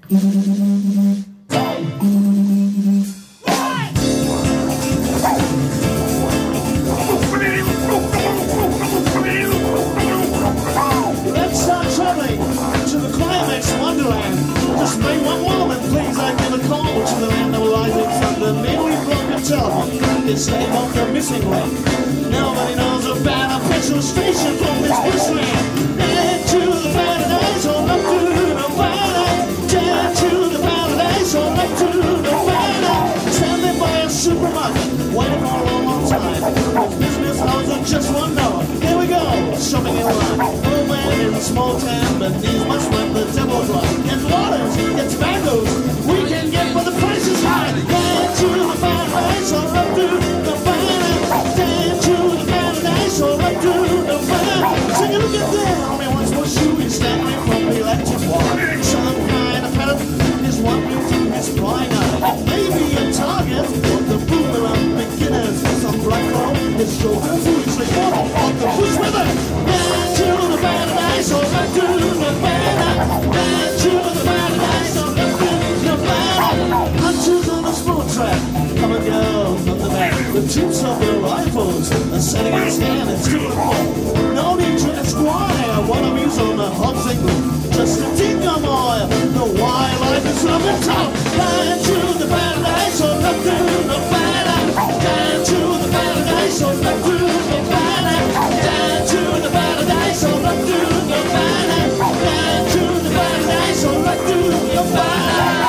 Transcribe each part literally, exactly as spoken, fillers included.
Let's start traveling to the climax wonderland. Just make one moment, please. I give a call to the land of rising sun. The newly broken telephone is slave of the missing link. Nobody knows about a petrol station from this bushland. Down to the paradise, or up to Nirvana. Down to the paradise, or up to Nirvana. Standing by a supermarket, waiting for a long, long time. Business hours are just one hour. Here we go, shopping in line. Old man in a small town, but these must run the devil's line. Get waters, get tobaccos, we can get for the price is high. Down to the paradise, or up to Nirvana. Down to the paradise, or up to Nirvana. Take a look at that, homie, once more shooting, standing from the electric wall. Some kind of pellet is wondering through his flying eye. Maybe a target of the boomerang beginners. Some black hole is showing foolishly on the bush river. Down to the paradise, or up to Nirvana. Down to the paradise, or up to Nirvana. Hunters on a small track, come and go from the back. The tips of their rifles are setting its hand and still a fall. No need to esquire, one of you's on the hot signal. Just a ting of oil, the wildlife is up and top. Down to the paradise, or up to Nirvana. Down to the paradise, or up to Nirvana. Down to the paradise, or up to Nirvana. Down to the paradise, or up to Nirvana.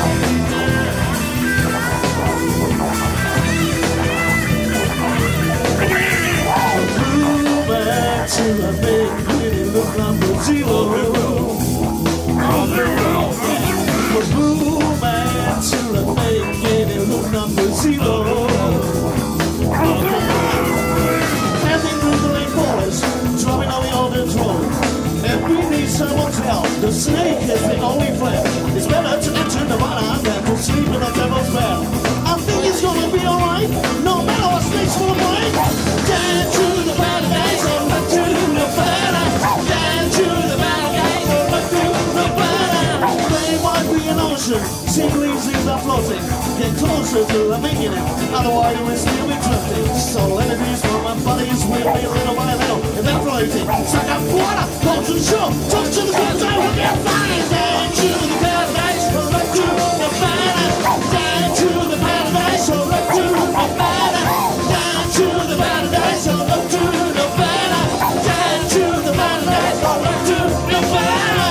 To a big pretty look number zero. On the road, we're moving to a big pretty look number zero. On the road, passing through the lake forest, dropping on the old road. And beneath someone's help, the snake is the only friend. It's better to enter Nirvana than to sleep in a devil's bed. I think it's gonna be alright, no matter what snake's full of brain. Down to the paradise, or up to Nirvana. Down to the paradise, or up to Nirvana. There might be an ocean, sea breezes are floating. Get closer to the making it, otherwise we'll still be drifting. So let it be for my buddies, we'll be little by little evaporating. Suck up water, go to the shore, talk to the girls, I will get fine. Down to the paradise, or up to Nirvana. Down to the paradise, or up to Nirvana. Down to the paradise, or up to Nirvana. Down to the paradise, or up to Nirvana.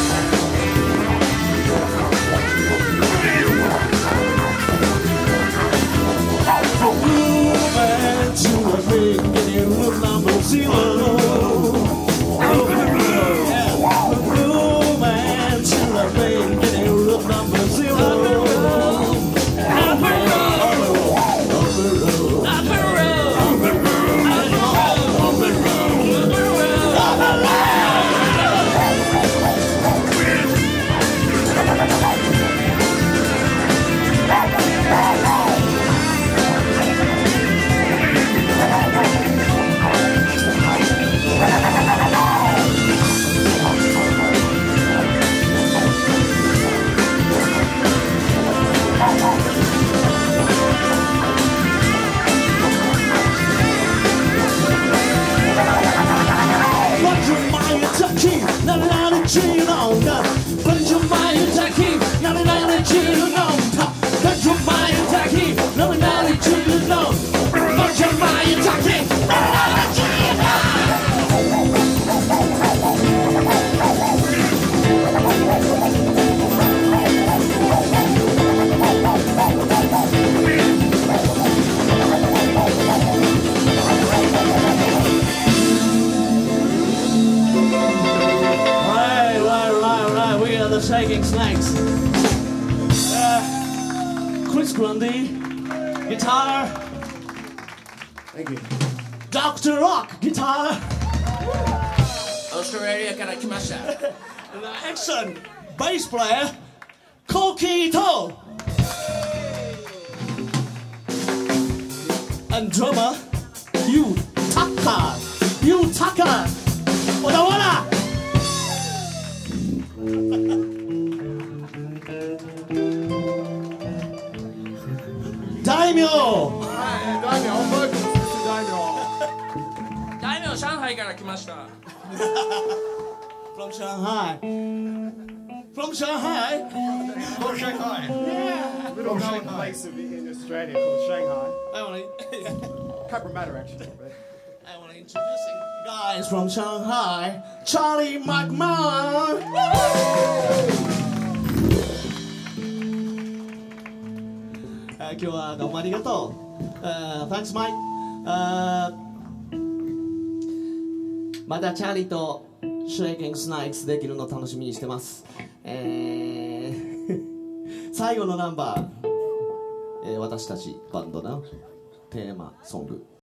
Moving to a big getting look number zero. Yeah, moving to a big getting look number zero. Shaking Snakes. Uh, Chris Grundy, guitar. Thank you. Doctor Rock, guitar. Australia から来ました。 Excellent bass player, Koki To. And drummer, Yu Taka. Yu Taka. Wada wada. 大名。 はい、大名、オンバークス大名。 大名、上海から来ました。 From Shanghai. From Shanghai. From Shanghai. Yeah. Little known place in Australia called Shanghai. I want to. Cabramatta actually. But... I want to introduce you guys from Shanghai. Charlie McMahon. uh, 今日はどうもありがとう。Uh, thanks, Mike. Uh, またチャーリーとシュレイキングスナイクスできるの楽しみにしてます。えー、最後のナンバー、えー、私たちバンドのテーマソング。